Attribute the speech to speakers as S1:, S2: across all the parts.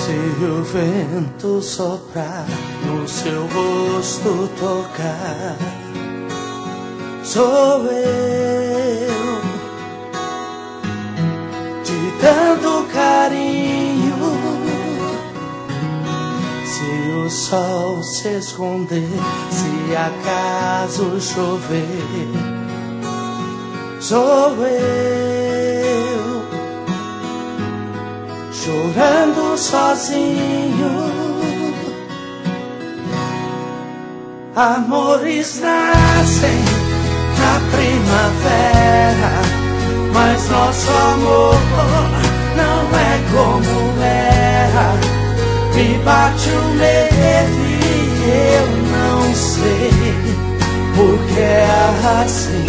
S1: Se o vento soprar, no seu rosto tocar, sou eu te dando carinho. Se o sol se esconder, se acaso chover, sou eu chorando sozinho. Amores nascem na primavera, mas nosso amor não é como era. Me bate o medo e eu não sei porque é assim.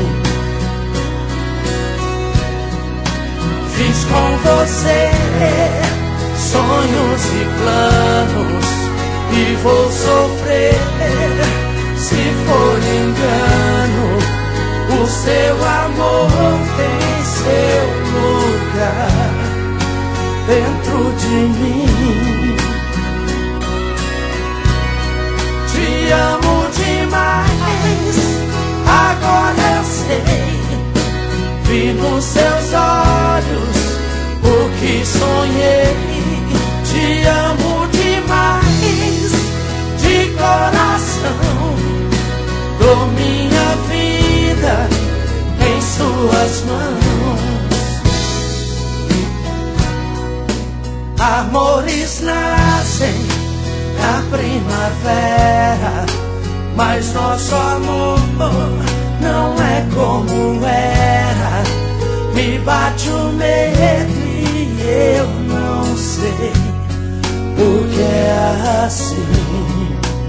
S1: Fiz com você sonhos e planos e vou sofrer se for engano. O seu amor tem seu lugar dentro de mim. Te amo demais, agora eu sei. Vi nos seus olhos o que sonhei. Te amo demais, de coração. Dou minha vida em suas mãos. Amores nascem na primavera, mas nosso amor não é como era. Me bate o medo e eu não sei porque é assim.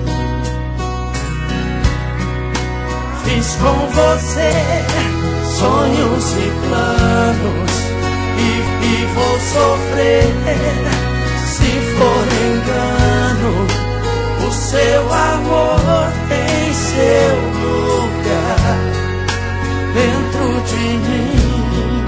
S1: Fiz com você sonhos e planos e vou sofrer se for engano. O seu amor tem seu lugar dentro de mim.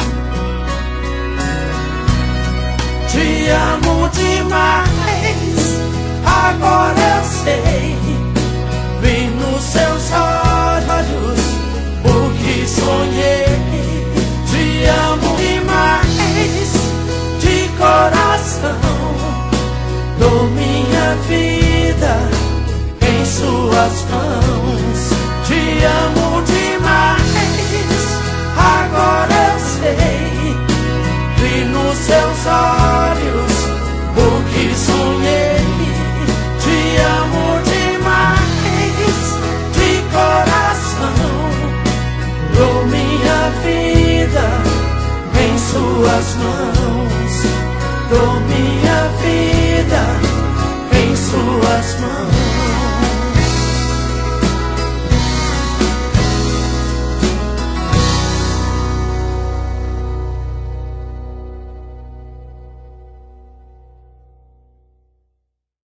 S1: Te amo demais, agora eu sei. Vi nos seus olhos o que sonhei. Te amo demais, de coração. Dou minha vida em suas mãos. Te amo demais, agora eu sei. Vi nos seus olhos o que sonhei. Te amo demais, de coração. Dou minha vida em suas mãos. Dou minha vida em suas mãos.